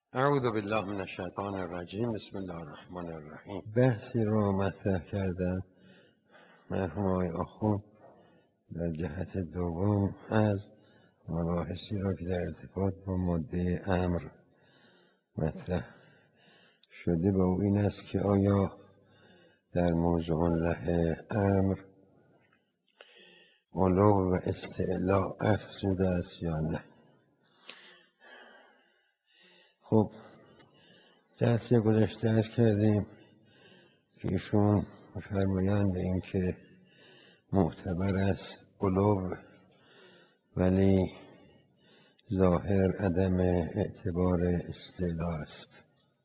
اعوذ بالله من الشیطان الرجیم. بسم الله الرحمن الرحیم. بحثی رو مطرح کردن مرحوم آقای آخوند در جهت دوم از مباحثی را که در ارتباط با ماده امر مطرح شده با او این است که آیا در موضوع له امر علو و استعلا افزوده است یا نه. خب درسی گذشته عرض کردیم که ایشون فرمایند به این که معتبر است علو ولی ظاهر عدم اعتبار استعلا است.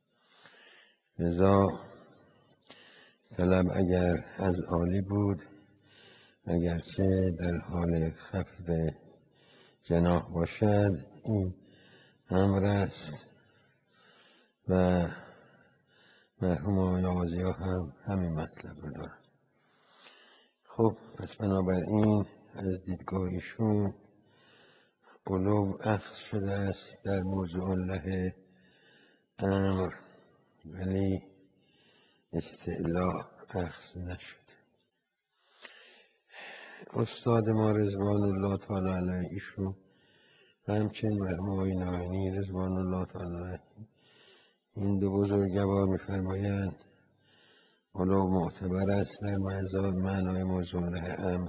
لذا طلب اگر از عالی بود اگرچه در حال خفض جناح باشد این امر است و مرحوم آقای آغازی‌ها هم همین مطلب رو دارن. خب پس بنابراین از دیدگاه ایشون علو اخذ شده است در موضوع له امر ولی استعلا اخذ نشد. استاد ما رضوان الله تعالی علیه ایشون و همچنین مرحوم آقای ناینی رضوان الله تعالی علیه این دو بزرگوار می‌فرمایند علو معتبر است در معنای موضوع له امر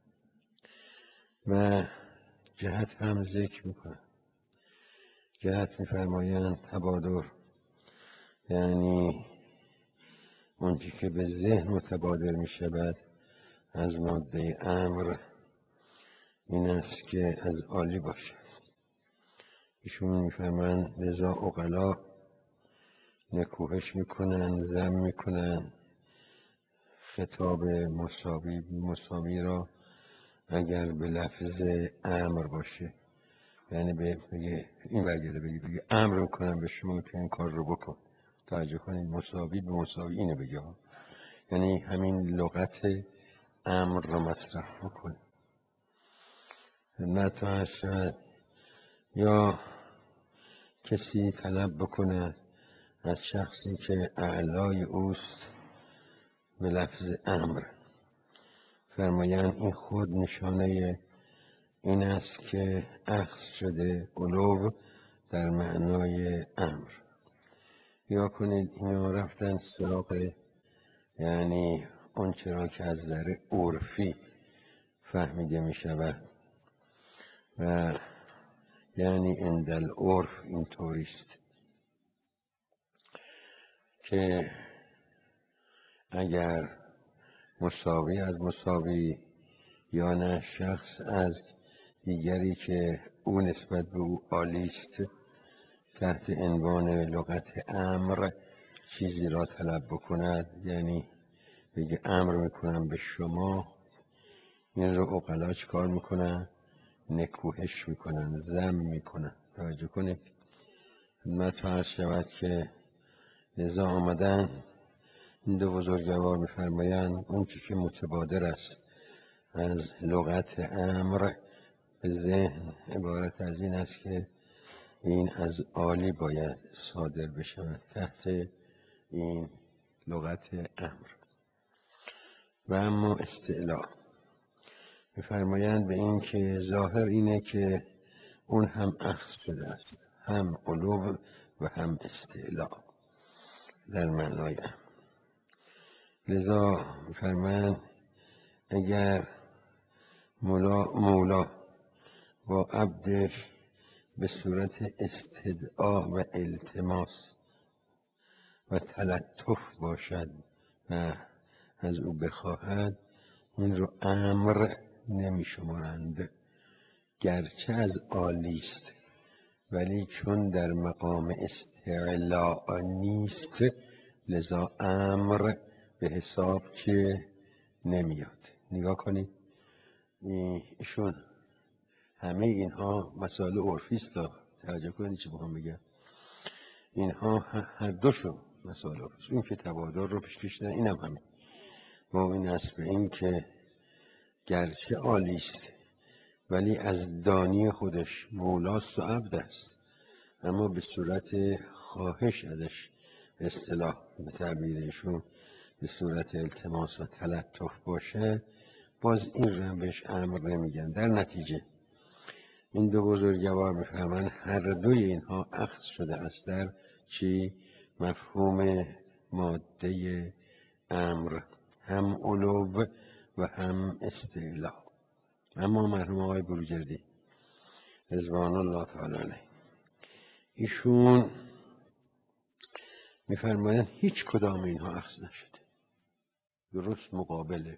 و جهت هم ذکر میکنند. جهت می‌فرمایند تبادر، یعنی اونچه که به ذهن متبادر می شود از ماده امر این است که از عالی باشد. ایشون می‌فرمایند لذا عقلا نکوهش میکنن، ذم میکنن خطاب مساوی را اگر به لفظ امر باشه، یعنی بگه این برگرده بگه امر میکنم به شما که این کار رو بکن. توجه کنید مساوی به مساوی اینو بگه، یعنی همین لغت امر را مصرف بکنه. خدمت را شد یا کسی طلب بکنه از شخصی که اعلای اوست به لفظ امر، فرمایند این خود نشانه این است که اخذ شده علو در معنای امر. یا کنید اینا رفتن سراغ یعنی اون چرا که از نظر عرفی فهمیده می شود و یعنی اندل عرف اینطوریست که اگر مساوی از مساوی یا نه شخص از دیگری که او نسبت به او عالیست تحت عنوان لغت امر چیزی را طلب بکند، یعنی بگه امر میکنم به شما، این رو عقلا چیکار میکنن؟ نکوهش میکنن، ذم میکنن. توجه کنید خدمت عرض شود که لذا آمدن این دو بزرگوار میفرمایند اون چی که متبادر است از لغت امر به ذهن عبارت از این است که این از عالی باید صادر بشود تحت این لغت امر. و اما استعلا میفرمایند به این که ظاهر اینه که اون هم اخذ شده است، هم علو و هم استعلا در معنای امر. لذا میفرمایند اگر مولا با عبدش به صورت استدعا و التماس و تلطف باشد و از او بخواهد اون رو امر نمی شمارند، گرچه از عالیست ولی چون در مقام استعلاء نیست لذا امر به حساب چه نمیاد. نگاه کنید ایشون همه اینها مسائل عرفیست، توجه کنید چه بخوام بگم، اینها هر دوشون مسائل عرفیست. اون که تبادر رو پیش کشیدن اینم همین با این است به این که گرچه عالیست ولی از دانی خودش مولاست و عبد است اما به صورت خواهش ازش به اصطلاح به تعبیر ایشون به صورت التماس و تلطف باشه، باز این رو هم بهش امر نمیگن. در نتیجه این دو بزرگوار میفهمن هر دوی اینها اخذ شده است در چی؟ مفهوم ماده امر، هم علو و هم استعلا. اما مرحوم آقای بروجردی رضوان الله تعالی علیه ایشون میفرمایند هیچ کدام اینها اخذ نشده، درست مقابله،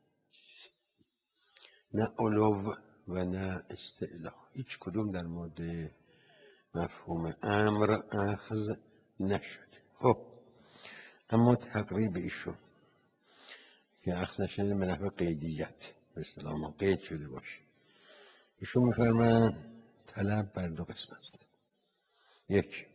نه علو و نه استعلا، هیچ کدوم در مورد مفهوم امر اخذ نشده. خب اما تقریب ایشون که اخذ نشده به نحو قیدیت، به اصطلاح ما قید شده باشه، ایشون میفرمایند طلب بر دو قسم است. یک،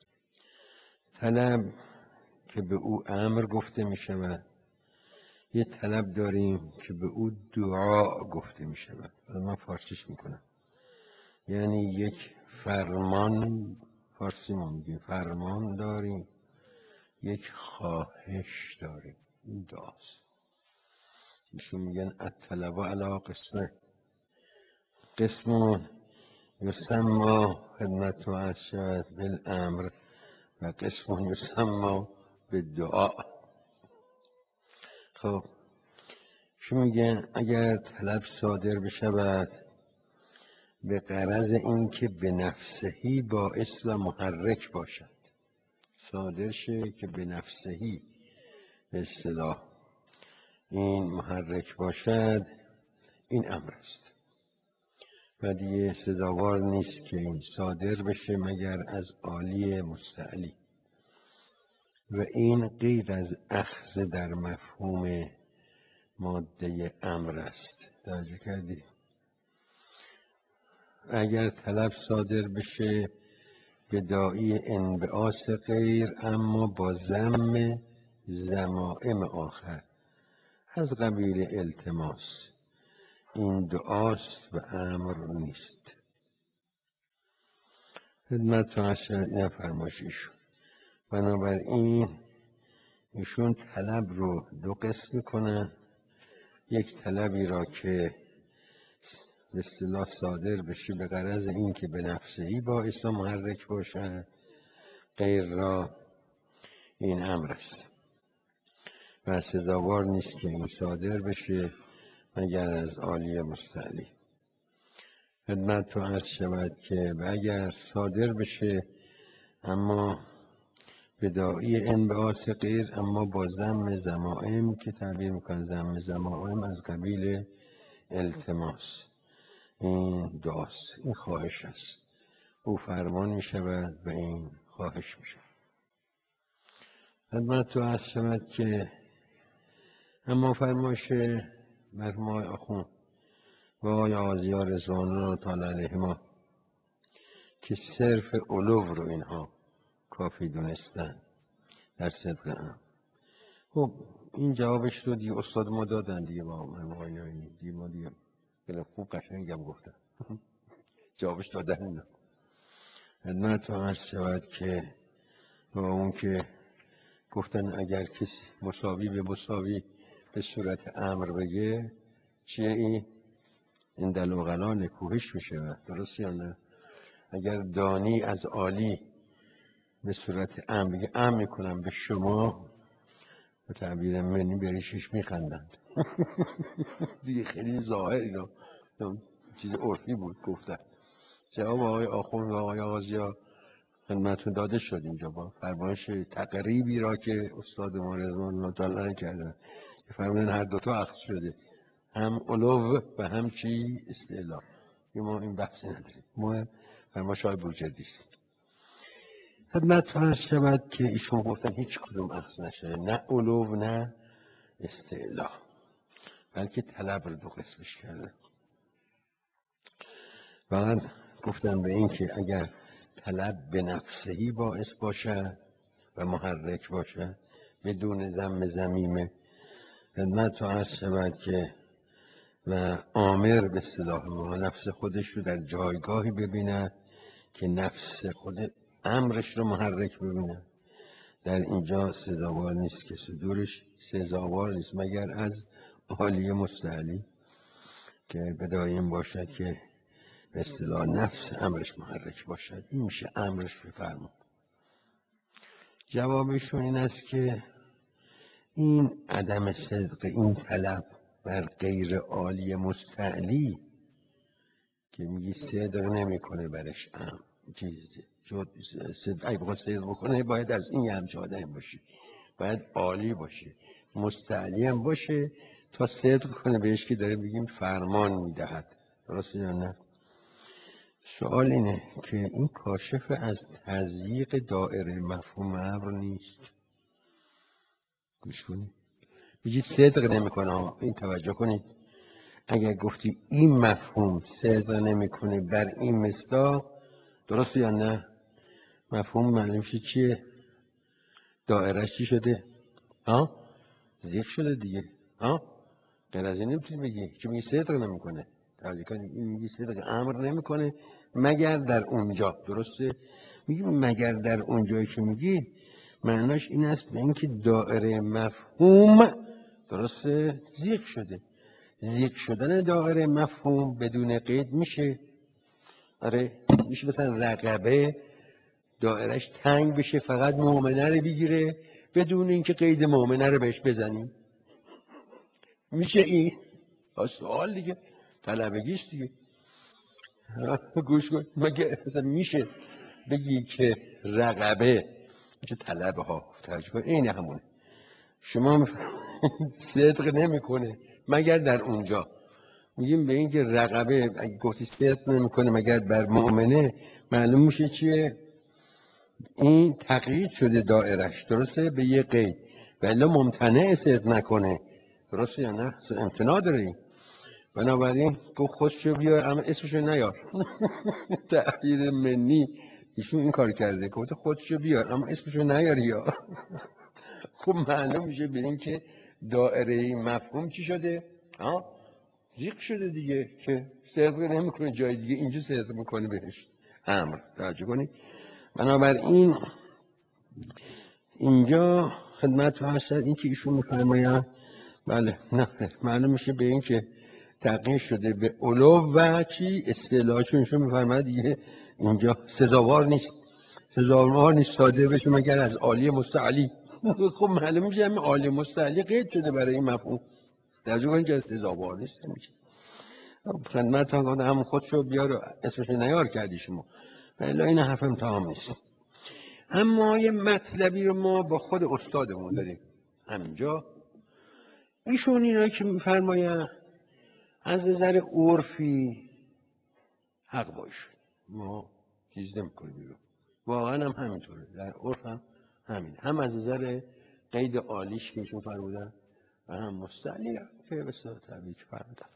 طلب که به او امر گفته می شود، یه طلب داریم که به او دعا گفته می شود. من فارسیش میکنم، یعنی یک فرمان، فارسی ما میگیم فرمان داریم، یک خواهش داریم، این دعاست. ایشون میگن الطلب علی قسمه، قسم یسمى خدمت و عرض شود بالامر و قسم یسمى بالدعا. خب شما میگن اگر طلب صادر بشود به غرض اینکه به نفسهی باعث و محرک باشد، صادر شه که به نفسهی به اصطلاح این محرک باشد، این امر است و دیگه سزاوار نیست که این صادر بشه مگر از عالی مستعلی. و این غیر از اخذ در مفهوم ماده امر است. توجه کردید؟ اگر طلب صادر بشه به داعی انبعاث غیر اما با ضم ضمائم آخر از قبیل التماس، این دعاست و امر نیست. خدمت این فرمایش ایشون. بنابراین ایشون طلب رو دو قسم میکنن، یک طلبی را که به اصطلاح صادر بشه به غرض این که به نفسهی باعث و محرک باشد، غیر را این امر است و سزاوار نیست که این صادر بشه مگر از عالی مستعلی. خدمت تو عرض شود که اگر صادر بشه اما به داعی انبعاث غیر اما با ضم ضمائم که تعبیر میکنه ضم ضمائم از قبیل التماس، این دعاست، این خواهش است، او فرمان میشود و این خواهش میشود. خدمت تو عرض شود که اما فرمایش مرحوم آقای آخوند و آقای آغازی رضوان الله تعالی علیهما که صرف علو رو اینها کافی دونستن در صدق هم. خب این جوابش رو دیگه استاد ما دادن دیگه، با من آقای دیگه ما دیگه خوب قشنگم گفتن جوابش دادن اینا. خدمت رو عرض شود که با اون که گفتن اگر کسی مساوی به مساوی به صورت امر بگه چیه این دلوغلا نکوهش میشه، درست یا نه؟ اگر دانی از عالی به صورت امر بگه امر میکنم به شما، به تعبیر منی بریشش میخندند دیگه خیلی ظاهر اینا چیز عرفی بود گفتن. جواب آقای آخوند و آقای آغازیا خدمتتون داده شد اینجا با فرمایش تقریبی را که استاد ما رضوان الله تعالی کردن که فرمودن هر دوتا اخذ شده، هم علو و هم چی؟ استعلا. ما این بحثی نداریم، ما فرمایش های بروجردی است. خدمت فرض شود که ایشون گفتن هیچ کدوم اخذ نشده، نه علو نه استعلا، بلکه طلب رو دو قسمش کرده. فقط گفتن به این که اگر طلب به نفسهی باعث باشه و محرک باشه بدون ضم ضمیمه، خدمت تو عرض شود که و آمر به اصطلاح ما نفس خودش رو در جایگاهی ببینه که نفس خود امرش رو محرک ببینن. در اینجا سزاوار نیست که صدورش سزاوار نیست مگر از عالی مستعلی که بدایم باشد که به اصطلاح نفس امرش محرک باشد. این میشه امرش بفرما. جوابشون این است که این عدم صدق، این طلب بر غیر عالی مستعلی که میگی صدق نمیکنه برش چیزی اگه بخواد صدق بکنه باید از این همچه آدم باشه، باید عالی باشه، مستعلی هم باشه تا صدق کنه بهش که داره بگیم فرمان میدهد. درسته یا نه؟ سوال اینه که این کاشف از تضییق دایره مفهوم امر نیست. گوش کنید، میگی صدق نمیکنه. این توجه کنید، اگر گفتی این مفهوم صدق نمیکنه بر این مصداق، درسته یا نه؟ مفهوم معلوم شد چیه؟ دایرهش چی شده؟ زیق شده دیگه. غیر از این نمیتونی بگی که میگی صدق نمیکنه. توجه کنید، این میگی صدق امر نمیکنه مگر در اونجا. درسته؟ میگی مگر در اونجایی که میگی معناش این است به اینکه دایره مفهوم درسته زیق شده. زیق شدن دایره مفهوم بدون قید میشه. آره میشه مثلا رقبه دایرش تنگ بشه فقط مؤمنه رو بگیره بدون اینکه قید مؤمنه رو بهش بزنیم. میشه این؟ سوال دیگه، طلبگیش دیگه. گوش کن، مگه اصلا میشه بگی که رقبه میشه طلبه ها؟ توجه کن، این همونه. شما صدق نمیکنه مگر در اونجا. میگیم به این که رقبه اگه گفتی صدق نمیکنه مگر بر مؤمنه، معلوم میشه چیه؟ این تقیید شده دایرش، درسته؟ به یه قید، ولی ممتنع صدق نکنه. درسته یا نه؟ امتناع داری. بنابراین گفت خودشو بیار اما اسمشو نیار. تعبیر منی ایشون این کار کرده، گفت خودشو بیار اما اسمشو نیار. یا خب معلوم میشه به این که دایره مفهوم چی شده؟ زیق شده دیگه که صدق نمیکنه جای دیگه، اینجا صدق میکنه بهش امر. توجه کنید. بنابراین اینجا خدمت هست این که ایشون میفرماید بله نه معلوم میشه به این که تقیید شده به علو و چی اصطلاحشون ایشون میفرماید دیگه اینجا سزاوار نیست. سزاوار نیست صادر بشه مگر از عالی مستعلی. خب معلوم میشه همین عالی مستعلی قید شده برای این مفهوم. در جواب اینجا سزاوار نیست. نمیشه خدمت هم گفتم همون خودشو بیار اسمشو نیار کردی شما، ولی این حرف تمام نیست. اما یه مطلبی رو ما با خود استادمون داریم همینجا. ایشون اینا که میفرماید از نظر عرفی حق باشه، ما چیز نمیکنیم بیرون. واقعا هم همینطوره، در عرف هم همین، هم از نظر قید عالیش که ایشون فرمودن و هم مستعلی که به صورت طبیعی فرمودن.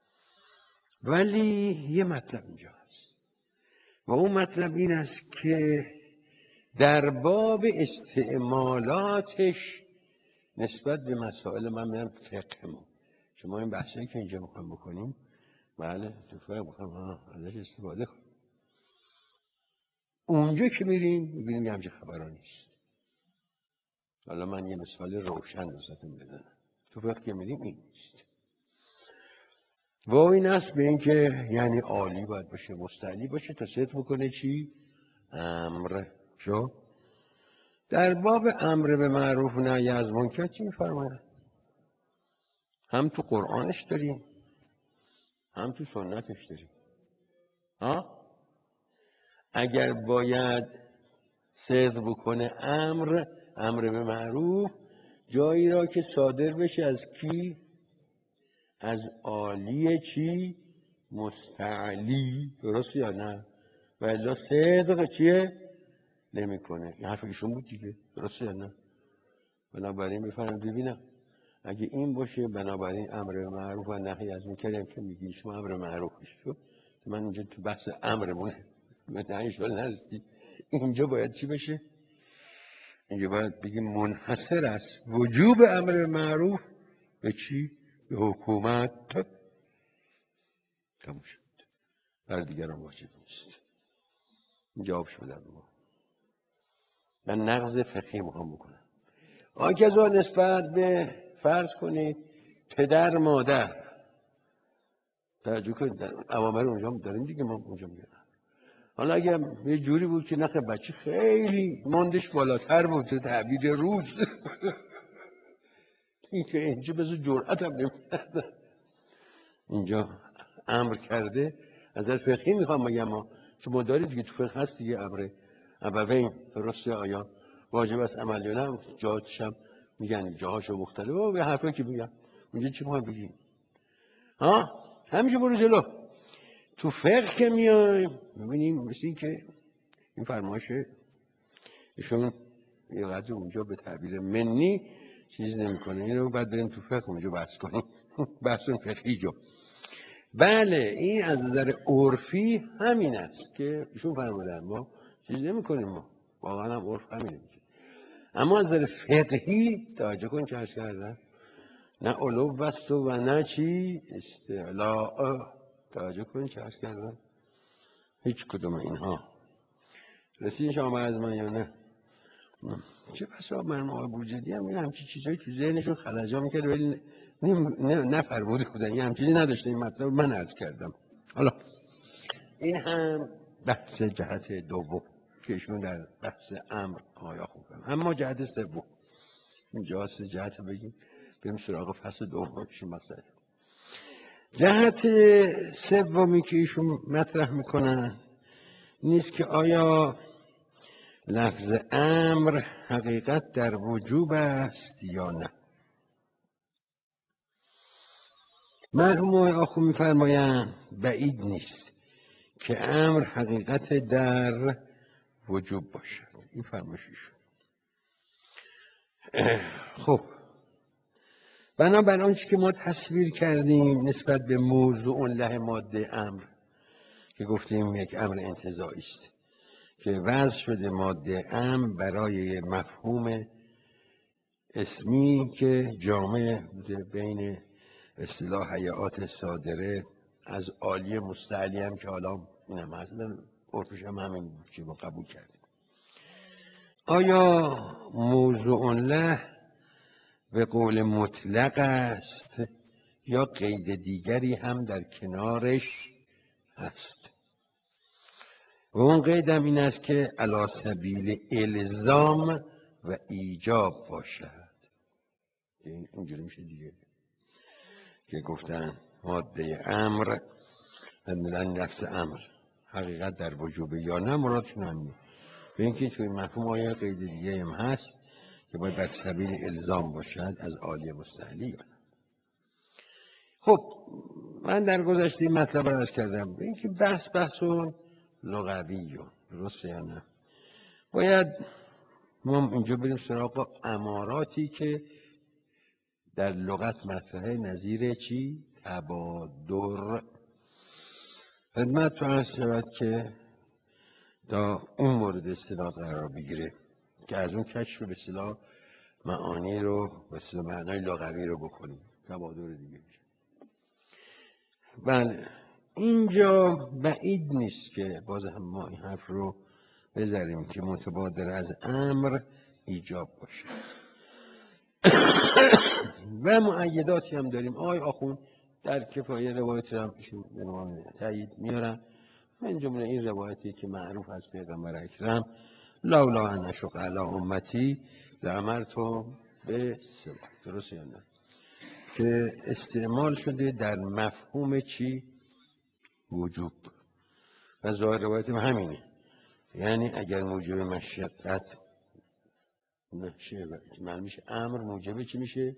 ولی یه مطلب اینجا هست و اون مطلب این است که در باب استعمالاتش نسبت به مسائل من میرم فقهمون. شما این بحثایی که اینجا میخوایم بکنیم بله تو فقه میخوایم ازش استفاده کنیم. اونجا که میریم میبینیم یه همچه خبرها نیست. حالا من یه مثال روشن واسهتون بزنم. تو فقه که میریم این نیست. و این است به این که یعنی عالی باید باشه، مستعلی باشه تا صدق بکنه چی؟ امر. شو در باب امر به معروف و نهی از منکر چی میفرماید؟ هم تو قرآنش داریم هم تو سنتش داریم. اگر باید صدق بکنه امر به معروف، جایی را که صادر بشه از کی؟ از عالی چی؟ مستعلی. درست یا نه؟ و الا صدق چیه؟ نمیکنه. این حرف ایشون بود دیگه. درست یا نه؟ بنابراین بفرمایید ببینم اگه این باشه بنابراین امر به معروف و نهی از منکر که میگی شما امر معروف شد. من اینجا تو بحث امرمون نهیش ولی نرسید. اینجا باید چی بشه؟ اینجا باید بگیم منحصر است وجوب امر به معروف به چی؟ به حکومت. تموم شد، برای دیگران واجب نیست. جواب شده ما. و نقض فقهی میخوام بکنم. آنکه نسبت به فرض کنید پدر مادر، توجه کنید در اوامر اونجا داریم دیگه، ما اونجا میگم حالا اگه یه جوری بود که نخه بچه خیلی ماندش بالاتر بود تو تعبیر روز این که اینجا بذار جرأت هم نمی‌کرد اینجا امر کرده از نظر فقهی میخوام بگم ما، چون ما دارید دیگه تو فقه هست دیگه امر ابوین درسته آیا واجب است عمل یا نه، جاهاتش هم میگن جاهاشو مختلفه و به حرفایی که میگن اونجا چی میخوام بگیم ها همیشه برو جلو. تو فقه که میایم میبینیم مثل این که این فرمایش ایشون یه قدر اونجا به تعبیر منی چیز نمیکنه، اینو بعد بریم تو فقه اونجا بحث کنیم بحث فقهی جو. بله این از نظر عرفی همین است که ایشون فرمودن، ما چیز نمیکنیم، ما واقعا هم عرف همینه میگه. اما از نظر فقهی توجه کن چه عرض کردن، نه علو بست و نه چی استعلاء، توجه کن چه عرض کردن، هیچ کدوم اینها رسید شما از من یا نه. چه بسا من آقای بروجردی هم همچین چیزایی تو ذهنشون خلجا میکرد ولی نفرموده بودن، یه همچیزی نداشته این مطلب من عرض کردم. حالا این هم بحث جهت دوم که ایشون در بحث امر آیا خوبم. اما جهت سوم اینجا سه جهت بگیم بریم سراغ فصل دوم که مقصد. جهت سومی که ایشون مطرح میکنن نیست که آیا لفظ امر حقیقت در وجوب است یا نه. مرحوم آخو میفرمایند بعید نیست که امر حقیقت در وجوب باشد. این فرمایششون. خب بنابر آنچه که ما تصویر کردیم نسبت به موضوع له ماده امر که گفتیم یک امر انتزاعی است که وضع شده ماده امر برای مفهوم اسمی که جامع بوده بین اصطلاح هیئات صادره از عالی مستعلی هم که حالا اینم اصلا عرفش هم همین بود که ما قبول کردیم. آیا موضوع له به قول مطلق است یا قید دیگری هم در کنارش هست؟ و اون قیدم این است که علی سبیل الزام و ایجاب باشد. اینجوری میشه دیگه که گفتن ماده امر مثلا نفس امر حقیقت در وجوبه یا نه، مرادشون همینه. به اینکه توی مفهوم آیا قید دیگه هم هست که باید بر سبیل الزام باشد از عالی مستعلی یا نه. خب من در گذشته این مطلب رو عرض کردم به اینکه بحث لغوی درسته یا نه، باید ما اینجا بریم سراغ اماراتی که در لغت مطرحه نظیر چی؟ تبادر. خدمت تو عرض شود که تا اون مورد اصطلاح قرار بگیره که از اون کشف به اصطلاح معانی رو به اصطلاح معنای لغوی رو بکنیم، تبادر دیگه میشه. بله اینجا بعید نیست که باز هم ما این حرف رو بذاریم که متبادر از امر ایجاب باشه و مؤیداتی هم داریم. آقای آخوند در کفایه روایت هم ایشون تایید میارن، من جمله این روایتی که معروف از پیغمبر اکرم لولا ان اشق علی امتی لامرتهم بالسواک، درست یا نه، که استعمال شده در مفهوم چی؟ وجوب. و ظاهر روایت همینه، یعنی اگر موجب مشقت نشه معلوم میشه امر موجب چی میشه؟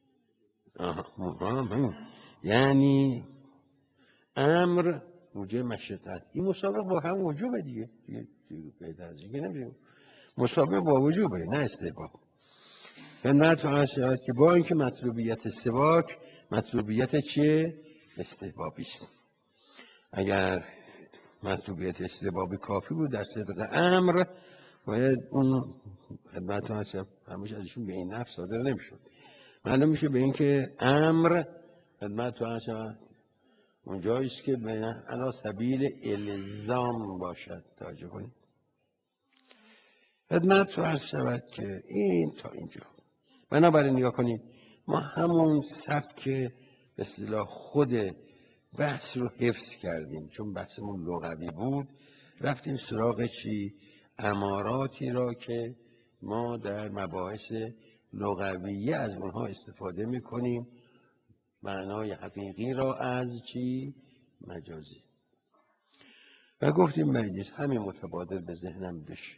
یعنی امر موجب مشقت، این مسابقه با هم وجوبه دیگه نمیشه، مسابقه با وجوبه نه استحباب. خدمت فرمایید که با اینکه مطلوبیت سواک مطلوبیت چیه؟ استحبابی است. اگر مطلوبیت استحبابی کافی بود در صدق امر باید اون خدمت فرمایید همیشه ازشون به این نفس صادر نمیشد. معلوم میشه به اینکه امر خدمت فرمایید اون جاییست که علی سبیل الزام باشد. توجه کنید خدمت رو عرض شود که این تا اینجا. بنابراین نگاه کنید، ما همون سبک به اصطلاح خود بحث رو حفظ کردیم، چون بحثمون لغوی بود. رفتیم سراغ چی؟ اماراتی را که ما در مباحث لغویه از اونها استفاده میکنیم، معنای حقیقی را از چی؟ مجازی. و گفتیم مریض همین متبادر به ذهنم بشه.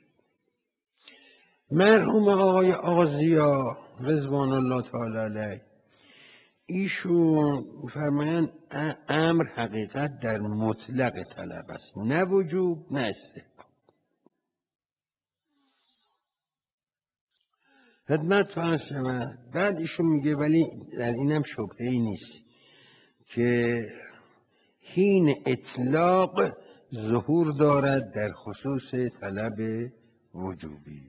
مرحوم آقای آغازیا رضوان الله تعالی علیه، ایشون می‌فرمایند امر حقیقت در مطلق طلب است، نه وجوب نه استحباب. خدمت فرض شود. بعد ایشون میگه ولی در اینم شبهه‌ای نیست که حین اطلاق ظهور دارد در خصوص طلب وجوبی.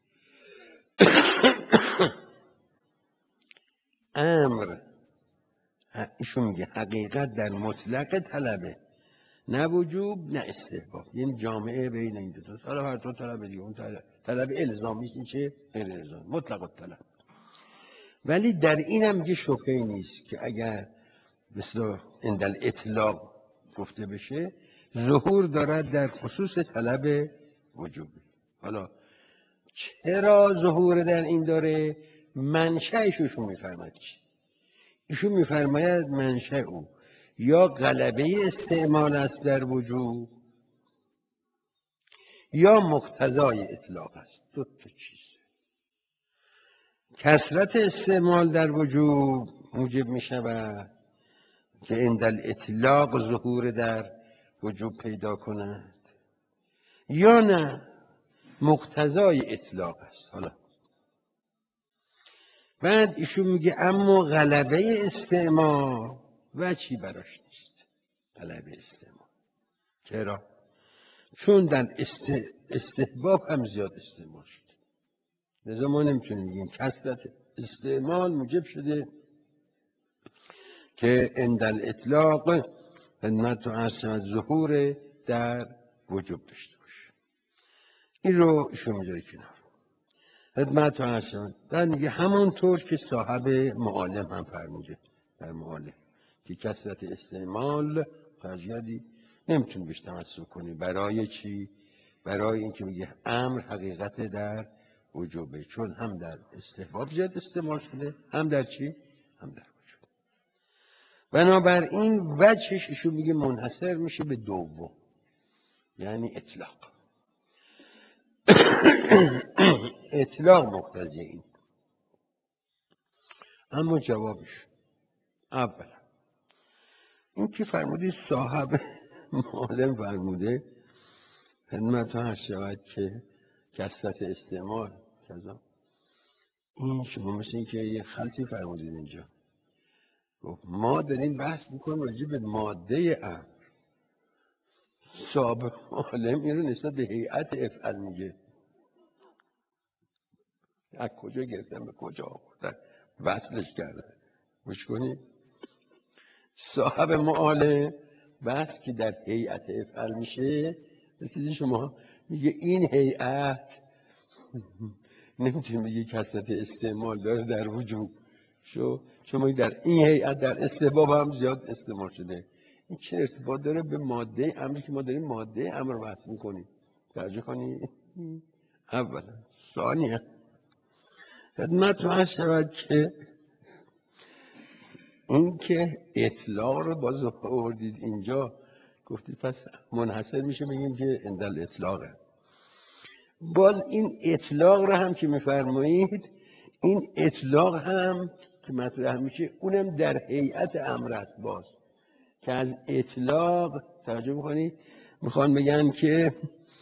امر، ایشون میگه حقیقت در مطلق طلبه، نه وجوب نه استحباب، یعنی جامعه بین این دو تا. حالا هر دو طلب دیگه، اون طلب الزامی میشه، غیر الزامی، مطلق الطلب. ولی در اینم میگه شبهه‌ای نیست که اگر مثلا اندل اطلاق گفته بشه ظهور دارد در خصوص طلب وجوبی. حالا چرا ظهور در این داره؟ منشأش ایشون میفرماید چی؟ ایشون میفرماید منشأ او یا غلبه استعمال است در وجوب یا مقتضای اطلاق است. دو تا چیز. کثرت استعمال در وجوب موجب می شود که عند اطلاق ظهور در وجوب پیدا کند، یا نه مقتضای اطلاق است. حالا بعد ایشون میگه اما غلبه استعمال وجهی براش نیست. غلبه استعمال چرا؟ چون در استحباب هم زیاد استعمال شده، لذا ما نمیتونیم بگیم کثرت استعمال موجب شده که عند الاطلاق خدمت و عرض ظهور در وجوب داشته باشه. این رو ایشون میذاره کنار. خدمت و عرض در میگه همونطور که صاحب معالم هم فرموده در معالم که کثرت استعمال ترجیحی نمیتونی بهش تمسک کنی. برای چی؟ برای اینکه میگه امر حقیقت در وجوبه، چون هم در استحباب زیاد استعمال شده، هم در چی؟ هم در وجوب. بنابراین وجهش ایشون میگه منحصر میشه به دوم، یعنی اطلاق. اطلاق مقتضی این. اما جوابش اولا این که فرمودی صاحب معالم فرموده خدمت ها شود که کثرت استعمال کذا، این شما مثل این که یه خلطی فرمودید اینجا. ما داریم بحث میکنیم راجع به ماده امر. صاحب معالم این رو نسبت به هیئت افعل میگه. از کجا گرفتن به کجا آوردن وصلش کردن. گوش کنید، صاحب معالم بحث که در هیئت افعل میشه، مثل شما میگه این هیئت نمیتونیم بگی کثرت استعمال داره در وجوب چون در این هیئت در استحباب هم زیاد استعمال شده. این چه ارتباط داره به ماده امری که ما داریم ماده امر رو بحث میکنیم؟ توجه کنید. اولا. ثانیا خدمت رو شود که این که اطلاق رو باز آوردید اینجا، گفتید پس منحصر میشه بگیم که اندل اطلاقه. باز این اطلاق رو هم که میفرمایید، این اطلاق هم که مطرح میشه اونم در هیئت امر است. باز که از اطلاق توجه بکنید میخوان بگن که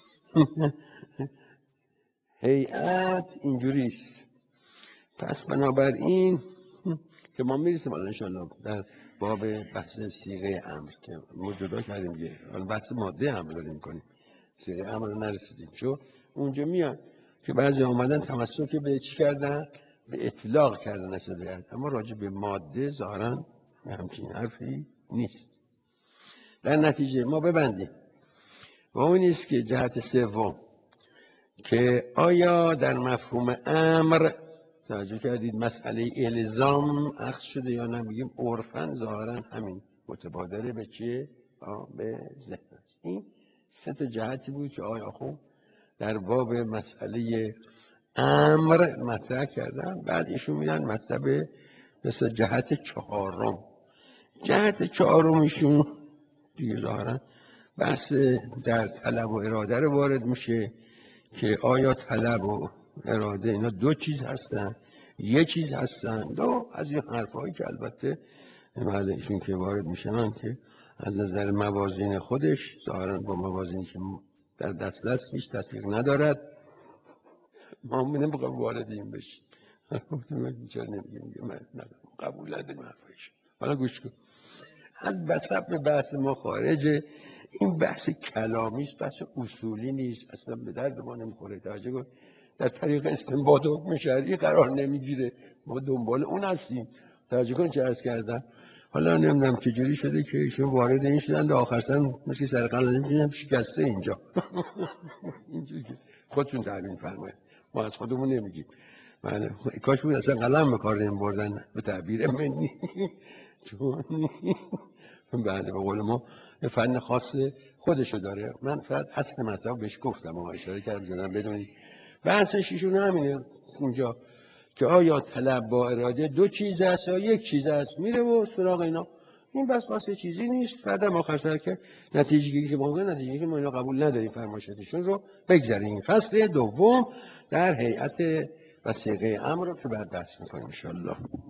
هیئت اینجوریست. پس بنابراین که ما میرسیم الان انشاءالله در باب بحث صیغه امر که ما جدا کردیم دیگه، الان بحث ماده امر داریم میکنیم، صیغه امر رو نرسیدیم. چون اونجا میاد که بعضی آمدن تمسک به چی کردن؟ به اطلاق کردن اصلا، اما راجع به ماده ظاهرا همچین حرفی نیست. در نتیجه ما ببندیم و اون نیست که جهت سوم، که آیا در مفهوم امر توجه کردید مسئله الزام اخذ شده یا نه؟ میگیم عرفاً ظاهراً همین متبادره به چیه؟ به ذهن است. این سه تا جهتی بود که آیا خوب در باب مسئله امر مطرح کردن. بعد ایشون میرن مطلب مثل جهت چهارم. جهت چهارمشون دیگه ظاهرا بحث در طلب و اراده رو وارد میشه که آیا طلب و اراده اینا دو چیز هستن، یه چیز هستن، دو از این حرفایی که البته بله ایشون که وارد میشن که از نظر موازین خودش ظاهرا با موازینی که در دست هیچ تطبیق ندارد. ما نمیخوام وارد این بشیم. من بیچاره نمیگم من قبول نداریم حرفایش. حالا گوش کن. از بسط بحث ما خارجه. این بحث کلامی است، بحث اصولی نیست، اصلا به درد ما نمیخوره. توجه کن در طریق استنباط حکم شرعی قرار نمیگیره، ما دنبال اون هستیم. توجه کن چه عرض کردم. حالا نمیدونم چجوری شده که ایشون وارد این شدن و آخر سر مثل سرقلم نمیدونم شکسته اینجا. اینجوری که خودشون تعبیر فرماید، ما از خودمون نمیگیم. بله کاش بود اصلا قلم به کار نمی‌بردن به تعبیر منی. بله به قول ما فن خاص خودشو داره. من فقط اصل مطلب بهش گفتم و اشاره کردم زدم بدونید بحثش ایشون همینه اونجا که آیا طلب با اراده دو چیز است یا یک چیز است، میره و سراغ اینا. این بس واسه چیزی نیست. بعدم آخر سر که نتیجه گیری که موقع نتیجه که ما اینا قبول نداریم فرمایشاتشون رو بگذاریم. فصل دوم در هیئت وثیقه امر رو که بعد درس می‌کنیم ان شاء الله.